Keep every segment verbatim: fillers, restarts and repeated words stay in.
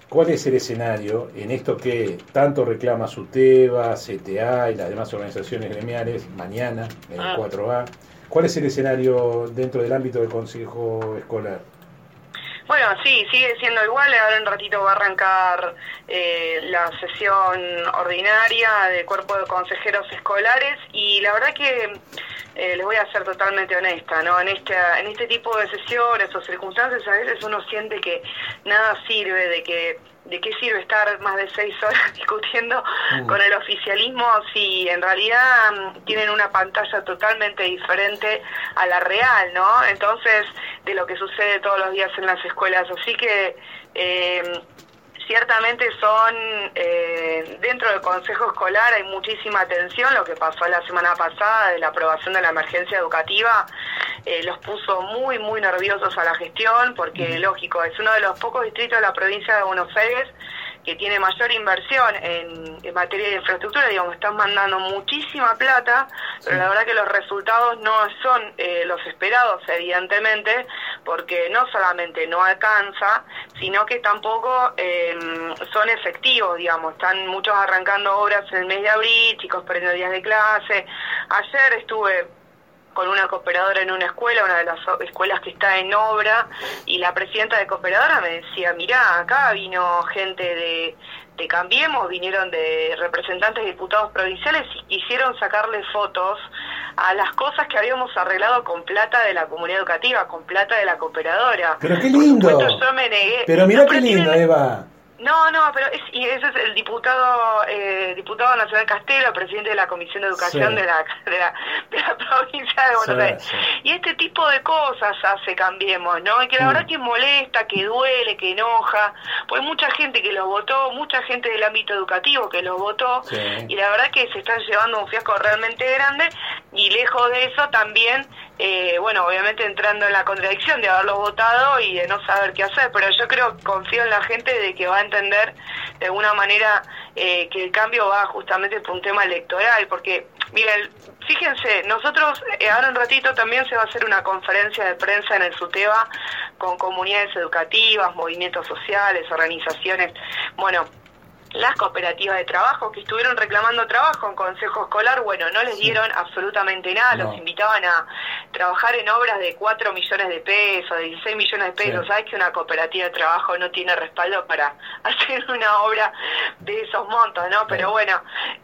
¿cuál es el escenario en esto que tanto reclama SUTEBA, C T A y las demás organizaciones gremiales mañana en el cuatro A? ¿Cuál es el escenario dentro del ámbito del Consejo Escolar? Bueno, sí, sigue siendo igual. Ahora en un ratito va a arrancar eh, la sesión ordinaria del cuerpo de consejeros escolares y la verdad que eh, les voy a ser totalmente honesta, ¿no? En este, en este tipo de sesiones o circunstancias a veces uno siente que nada sirve, de que ¿de qué sirve estar más de seis horas discutiendo mm. con el oficialismo si en realidad um, tienen una pantalla totalmente diferente a la real, ¿no? Entonces, de lo que sucede todos los días en las escuelas. Así que, eh, ciertamente son, eh, dentro del Consejo Escolar hay muchísima tensión. Lo que pasó la semana pasada de la aprobación de la emergencia educativa eh, los puso muy, muy nerviosos a la gestión, porque, lógico, es uno de los pocos distritos de la provincia de Buenos Aires que tiene mayor inversión en, en materia de infraestructura. Digamos, están mandando muchísima plata, pero la verdad que los resultados no son eh, los esperados, evidentemente, porque no solamente no alcanza, sino que tampoco eh, son efectivos, digamos. Están muchos arrancando obras en el mes de abril, chicos perdiendo días de clase. Ayer estuve con una cooperadora en una escuela, una de las escuelas que está en obra, y la presidenta de cooperadora me decía, mirá, acá vino gente de, de Cambiemos, vinieron de representantes de diputados provinciales y quisieron sacarle fotos a las cosas que habíamos arreglado con plata de la comunidad educativa, con plata de la cooperadora. Pero qué lindo. Por supuesto, yo me negué. Pero mirá no, qué lindo, tienen... Eva. No, no, pero es, y ese es el diputado eh, diputado nacional Castelo, presidente de la Comisión de Educación sí. de, la, de, la, de la provincia de Buenos sí, Aires. Sí. Y este tipo de cosas hace Cambiemos, ¿no? Y que la mm. verdad que molesta, que duele, que enoja. Pues hay mucha gente que los votó, mucha gente del ámbito educativo que los votó, sí. y la verdad que se están llevando un fiasco realmente grande, y lejos de eso también, eh, bueno, obviamente entrando en la contradicción de haberlos votado y de no saber qué hacer, pero yo creo, confío en la gente de que va a entender de alguna manera eh, que el cambio va justamente por un tema electoral, porque miren, fíjense, nosotros eh, ahora un ratito también se va a hacer una conferencia de prensa en el SUTEBA con comunidades educativas, movimientos sociales, organizaciones, bueno, las cooperativas de trabajo que estuvieron reclamando trabajo en Consejo Escolar, bueno, no les dieron sí. absolutamente nada, no. Los invitaban a trabajar en obras de cuatro millones de pesos, de dieciséis millones de pesos. Sí. Sabes que una cooperativa de trabajo no tiene respaldo para hacer una obra de esos montos, ¿no? Pero sí. bueno,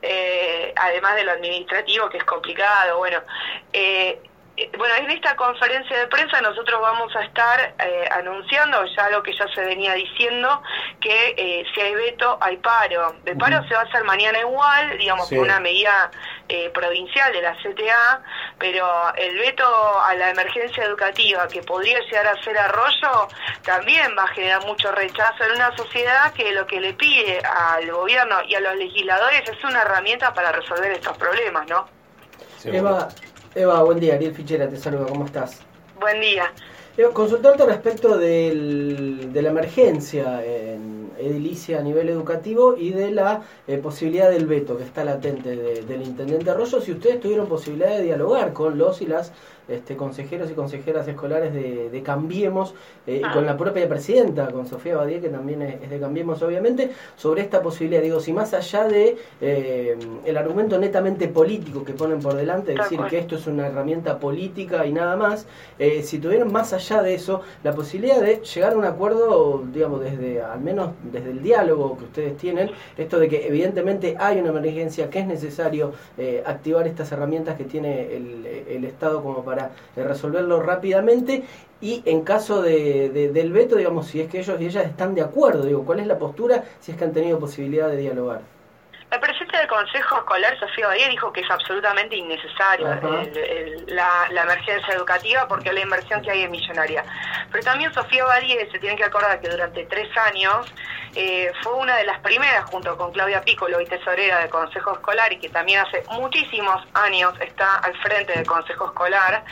eh, además de lo administrativo, que es complicado, bueno, eh, Bueno, en esta conferencia de prensa nosotros vamos a estar eh, anunciando ya lo que ya se venía diciendo, que eh, si hay veto, hay paro. El paro uh-huh. se va a hacer mañana igual, digamos, sí. por una medida eh, provincial de la C T A, pero el veto a la emergencia educativa, que podría llegar a ser Arroyo, también va a generar mucho rechazo en una sociedad que lo que le pide al gobierno y a los legisladores es una herramienta para resolver estos problemas, ¿no? Sí, Eva... Eva, buen día, Ariel Fichera te saluda, ¿cómo estás? Buen día. Eva, consultarte respecto del, de la emergencia en edilicia a nivel educativo y de la eh, posibilidad del veto que está latente de, del intendente Arroyo, si ustedes tuvieron posibilidad de dialogar con los y las este, consejeros y consejeras escolares de, de Cambiemos eh, ah. y con la propia presidenta, con Sofía Badie, que también es, es de Cambiemos obviamente, sobre esta posibilidad. Digo, si más allá de eh, el argumento netamente político que ponen por delante, decir que esto es una herramienta política y nada más, eh, si tuvieron más allá de eso la posibilidad de llegar a un acuerdo, digamos, desde al menos desde el diálogo que ustedes tienen, esto de que evidentemente hay una emergencia, que es necesario eh, activar estas herramientas que tiene el, el Estado como para eh, resolverlo rápidamente, y en caso de, de, del veto, digamos, si es que ellos y ellas están de acuerdo, digo, ¿cuál es la postura si es que han tenido posibilidad de dialogar? La presidenta del Consejo Escolar, Sofía Badie, dijo que es absolutamente innecesario el, el, la, la emergencia educativa porque la inversión que hay es millonaria. Pero también Sofía Badie se tiene que acordar que durante tres años eh, fue una de las primeras, junto con Claudia Piccolo y tesorera del Consejo Escolar, y que también hace muchísimos años está al frente del Consejo Escolar,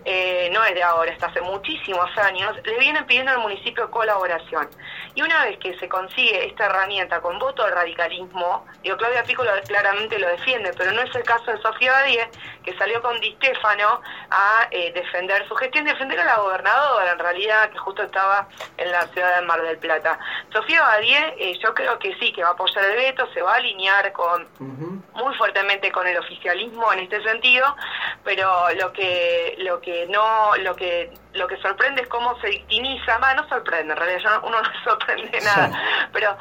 eh, no es de ahora, está hace muchísimos años, le vienen pidiendo al municipio colaboración. Y una vez que se consigue esta herramienta con voto al radicalismo, digo, Claudia Pico lo, claramente lo defiende, pero no es el caso de Sofía Badie, que salió con Di Stefano a eh, defender su gestión, defender a la gobernadora, en realidad, que justo estaba en la ciudad de Mar del Plata. Sofía Badie, eh, yo creo que sí, que va a apoyar el veto, se va a alinear con uh-huh. muy fuertemente con el oficialismo en este sentido, pero lo que lo que no lo que lo que sorprende es cómo se victimiza, más no sorprende, en realidad uno no sorprende nada, sí. pero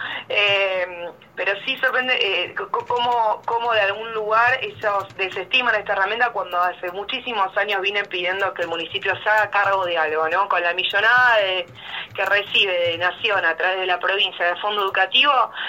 eh, pero sí sorprende eh, cómo, cómo de algún lugar ellos desestiman esta herramienta cuando hace muchísimos años vienen pidiendo que el municipio se haga cargo de algo, ¿no? Con la millonada de, que recibe de Nación a través de la provincia del Fondo Educativo,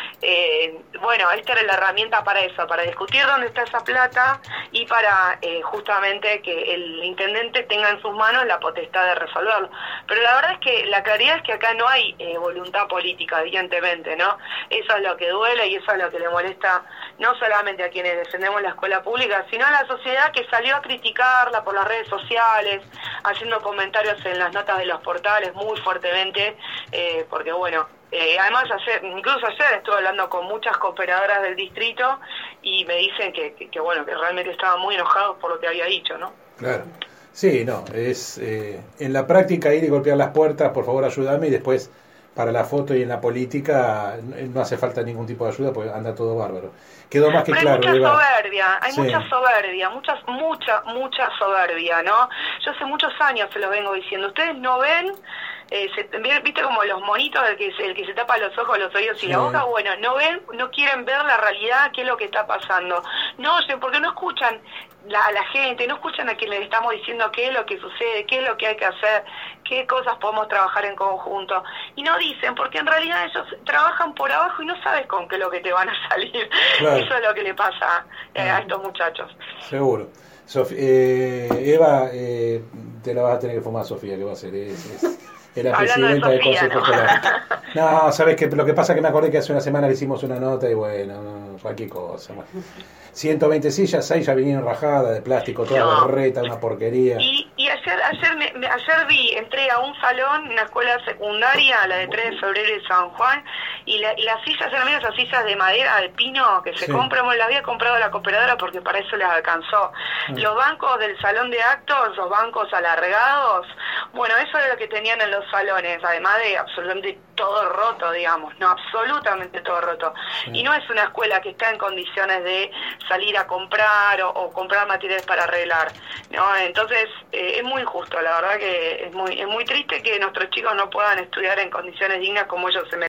eh, bueno, esta era la herramienta para eso, para discutir dónde está esa plata y para eh, justamente que el intendente tenga en sus manos la potestad de resolverlo. Pero la verdad es que la claridad es que acá no hay eh, voluntad política, evidentemente, ¿no? Eso es lo que duele y eso es lo que le molesta no solamente a quienes defendemos la escuela pública, sino a la sociedad que salió a criticarla por las redes sociales, haciendo comentarios en las notas de los portales muy fuertemente, eh, porque bueno, eh, además ayer, incluso ayer estuve hablando con muchas cooperadoras del distrito y me dicen que, que, que bueno, que realmente estaban muy enojados por lo que había dicho, ¿no? Claro. Sí, no, es eh, en la práctica ir y golpear las puertas, por favor ayúdame, y después para la foto y en la política no hace falta ningún tipo de ayuda porque anda todo bárbaro. Quedó más que Pero claro. Hay mucha Eva. soberbia, hay sí. mucha soberbia, muchas, mucha, mucha soberbia, ¿no? Yo hace muchos años se lo vengo diciendo, ustedes no ven... Eh, se, viste como los monitos el que, el que se tapa los ojos, los oídos y sí. la boca, bueno, no ven, no quieren ver la realidad, qué es lo que está pasando, no oyen, porque no escuchan la, a la gente, no escuchan a quien les estamos diciendo qué es lo que sucede, qué es lo que hay que hacer, qué cosas podemos trabajar en conjunto, y no dicen, porque en realidad ellos trabajan por abajo y no sabes con qué es lo que te van a salir, claro. Eso es lo que le pasa eh, a estos muchachos. Seguro. Sof eh, Eva, eh, te la vas a tener que fumar, Sofía, ¿qué va a hacer? Es, es... Era presidenta del Consejo Escolar. No, no, sabes que lo que pasa es que me acordé que hace una semana le hicimos una nota y bueno, no, cualquier cosa. Bueno. ciento veinte sillas, seis ya vinieron rajadas de plástico, toda no. berreta, una porquería. Y, y ayer ayer me, me, ayer vi, entré a un salón, una escuela secundaria, la de tres de febrero de San Juan, y, la, y las sillas eran esas sillas de madera, de pino, que se sí. compran, las había comprado la cooperadora porque para eso les alcanzó. Mm. Los bancos del salón de actos, los bancos alargados, bueno, eso era lo que tenían en los salones, además de absolutamente todo roto, digamos, no, absolutamente todo roto. Sí. Y no es una escuela que está en condiciones de salir a comprar o, o comprar materiales para arreglar, ¿no? Entonces eh, es muy injusto, la verdad que es muy es muy triste que nuestros chicos no puedan estudiar en condiciones dignas como ellos se merecen.